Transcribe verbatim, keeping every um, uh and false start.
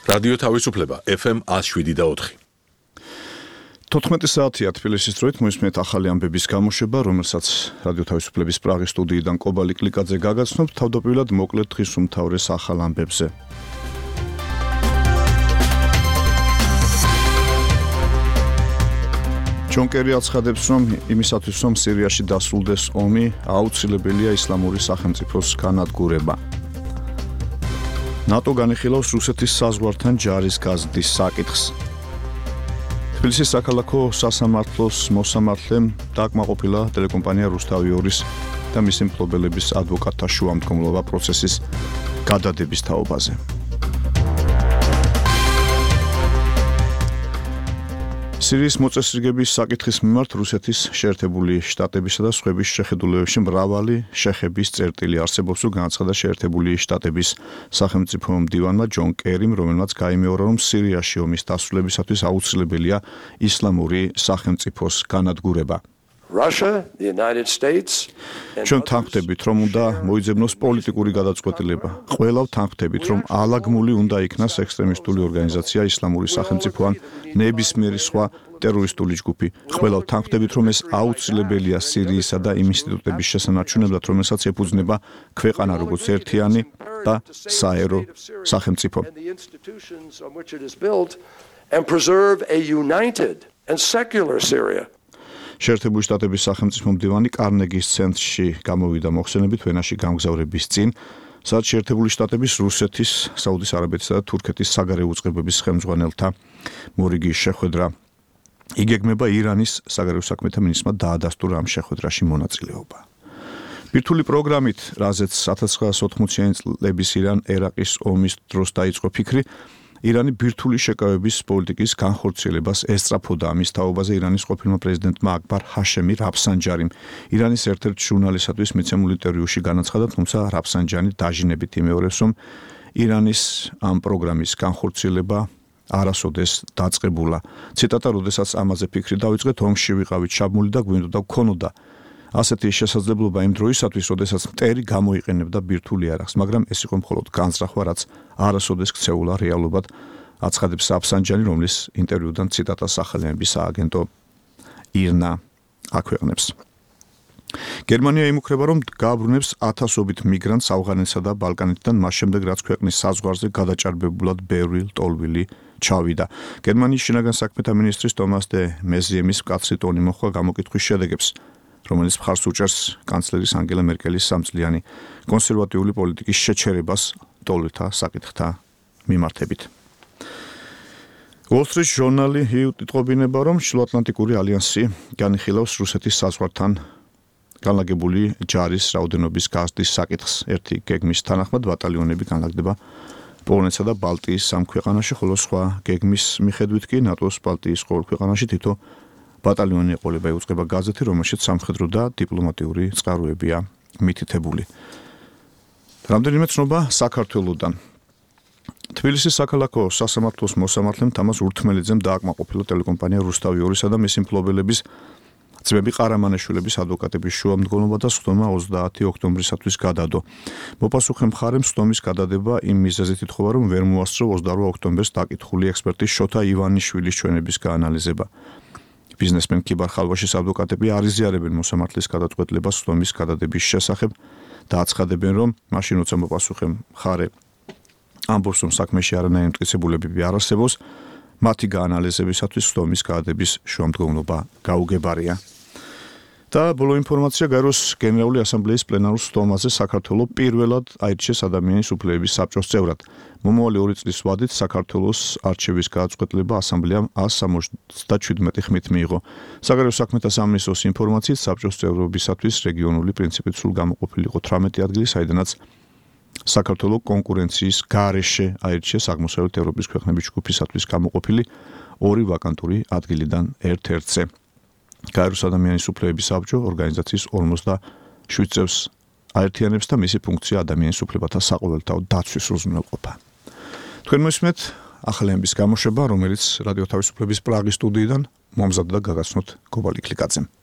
რადიო თავისუფლება ეფ ემ one oh seven და four. თოთხმეტი საათია თბილისის დროით მოისმენთ ახალი ამბების გამოშვება, რომელსაც რადიო თავისუფლების პრაღის სტუდიიდან კობალი კლიკაძე გაგაცნობთ. თავდაპირველად მოკლედ დღის უმთავრეს ახალ ამბებზე. ჯონ კერი აცხადებს, რომ იმისათვის, რომ სირიაში დასრულდეს ომი, აუცილებელია ისლამური სახელმწიფოს განადგურება. ნატო განიხილავს რუსეთის საზღვართან ჯარის გაზრდის საკითხს. თბილისის საქალაქო სასამართლოს მოსამართლემ დააკმაყოფილა ტელეკომპანია რუსთავი ორის და მისი მფლობელების ადვოკატთა შუამდგომლობა პროცესის გადადების თაობაზე. სირიის მოწესრიგების საკითხის მიმართ რუსეთის შეერთებული შტატებისა და სხვების შეხედულებებში მრავალი შეხების წერტილი არსებობს, რომ განაცხადა შეერთებული შტატების სახელმწიფო მდივანმა ჯონ კერიმ, რომელმაც გაიმეორა, რომ სირიაში ომის დასრულებისათვის აუცილებელია ისლამური სახელმწიფოს განადგურება. Russia, the United States, ჩვენ თანხმდებით, რომ უნდა მოიძებნოს პოლიტიკური გადაწყვეტილება. ყველა თანხმდებით, რომ ალაგმული უნდა იქნას ექსტრემისტული ორგანიზაცია ისლამური სახელმწიფო ან ნებისმიერი სხვა ტერორისტული ჯგუფი. ყველა თანხმდებით, რომ ეს აუცილებელია სირიისა და იმ ინსტიტუტების შესანარჩუნებლად, რომელსაც ეფუძნება ქვეყანა როგორც ერთიანი და საერო სახელმწიფო. and preserve a united and secular Syria. შეერთებული შტატების სახელმწიფო მდივანი კარნეგის ცენტრში გამოვიდა მოხსენებით ვენაში გამგზავრების წინ, სადაც შეერთებული შტატების, რუსეთის, საუდის არაბეთისა და თურქეთის საგარეო უწყებების ხელმძღვანელთა მორიგის შეხვედრა. იგეგმება ირანის საგარეო საქმეთა მინისტრმა დაადასტურა ამ შეხვედრაში მონაწილეობა. ბირთვული პროგრამით, რაზეც one thousand nine hundred eighty წლების ირან-ერაყის ომის დროს დაიწყო ფიქრი, ირანი ბირთვული შეკავების პოლიტიკის განხორციელებას ესწრაფოდა. ამის თაობაზე ირანის ყოფილმა პრეზიდენტმა აკბარ ჰაშემი რაფსანჯარიმ ირანის ერთ-ერთ ჟურნალისტისთვის მიცემულ ინტერვიუში განაცხადა, თუმცა რაფსანჯანი დაჟინებით იმეორებს, რომ ირანის ამ პროგრამის განხორციელება არასოდეს დაწყებულა. ციტატა: "როდესაც ამაზე ფიქრი დავიწყეთ, ომში ვიყავით ჩაბმული და გვინდოდა გქონოდა ასეთი შესაძლებლობა იმ დროისათვის, როდესაც მტერი გამოიყენებდა ბირთვული იარაღს, მაგრამ ეს იყო მხოლოდ განზრახვა, რაც არასოდეს ქცეულა რეალობად", აცხადებს რაფსანჯანი, რომლის ინტერვიუდან ციტატას სახელმწიფოს სააგენტო ირნა აქვეყნებს. გერმანია იმუქრება, რომ გააბრუნებს ათასობით მიგრანტს ავღანეთსა და ბალკანეთიდან, მას შემდეგ, რაც ქვეყნის საზღვარზე გადაჭარბებულად ბევრი ლტოლვილი ჩავიდა. გერმანიის შინაგან საქმეთა მინისტრის ტომას დე მეზიემის მკაცრი ტონი მოხდა გამოკითხვის შედეგებს, რომელიც მხარს უჭერს კანცლერის ანგელა მერკელის სამწლიანი კონსერვატიული პოლიტიკის შეჩერებას ლტოლვილთა საკითხთა მიმართებით. Wall Street ჟურნალი იტყობინება, რომ შუაატლანტიკური ალიანსი განიხილავს რუსეთის საზღვართან განლაგებული ჯარის რაოდენობის გაზრდის საკითხს. ერთი გეგმის თანახმად ბატალიონები განლაგდება პოლონეთსა და ბალტიის სამ ქვეყანაში, ხოლო სხვა გეგმის მიხედვით კი ნატოს ბალტიის ყოველ ქვეყანაში თითო ბატალიონი ეყოლება, იუწყება გაზეთი, რომელშიც სამხედრო და დიპლომატიური წყაროებია მითითებული. რამდენიმე ცნობა საქართველოდან. თბილისის საქალაქო სასამართლოს მოსამართლემ თამაზ ურთმელიძემ დააკმაყოფილა ტელეკომპანია რუსთავი ორისა და მისი მფლობელების ძმები ყარამანაშვილების ადვოკატების შუამდგომლობა და სხდომა ოცდაათი ოქტომბრისათვის გადადო. მოპასუხე მხარემ სხდომის გადადება იმ მიზეზით ითხოვა, რომ ვერ მოასწრო ოცდაორ ოქტომბერს დაკითხული ექსპერტის შოთა ივანიშვილის ჩვენების გაანალიზება. ბიზნესმენ კიბარ ხალვაშის ადვოკატები არ იზიარებენ მოსამართლის გადაწყვეტილებას სხდომის გადადების შესახებ და აცხადებენ, რომ მაშინ როცა მოპასუხე მხარე ამბობს, რომ საქმეში არანაირი მტკიცებულებები არ არსებობს, მათი გაანალიზებისათვის სხდომის გადადების შუამდგომლობა გაუგებარია. და ბოლო ინფორმაცია გაეროს გენერალური ასამბლეის პლენარულ სხდომაზე საქართველოს პირველად აირჩიეს ადამიანის უფლებების საბჭოს წევრად. მომავალი ორი წლის ვადით საქართველოს არჩევის გადაწყვეტილება ასამბლეამ one hundred seventy-seven ხმით მიიღო. საგარეო საქმეთა სამინისტროს ინფორმაციით საბჭოს წევრობისათვის რეგიონული პრინციპით სულ გამოყოფილი იყო თვრამეტი ადგილი, საიდანაც საქართველოს კონკურენციის გარეშე აირჩიეს აღმოსავლეთ ევროპის ქვეყნების ჯგუფისათვის გამოყოფილი ორი ვაკანტური ადგილიდან ერთ-ერთზე. გაეროს ადამიანის უფლებების საბჭო ორგანიზაციის ორმოცდაშვიდ წევრს აერთიანებს და მისი ფუნქცია ადამიანის უფლებათა საყოველთაო დაცვის უზრუნველყოფა. თქვენ მოისმენთ ახალი ამბის გამოშვება, რომელიც რადიო თავისუფლების პრაღის სტუდიიდან მომზადდა და გაგაცნოთ კობალი კლიკაძემ.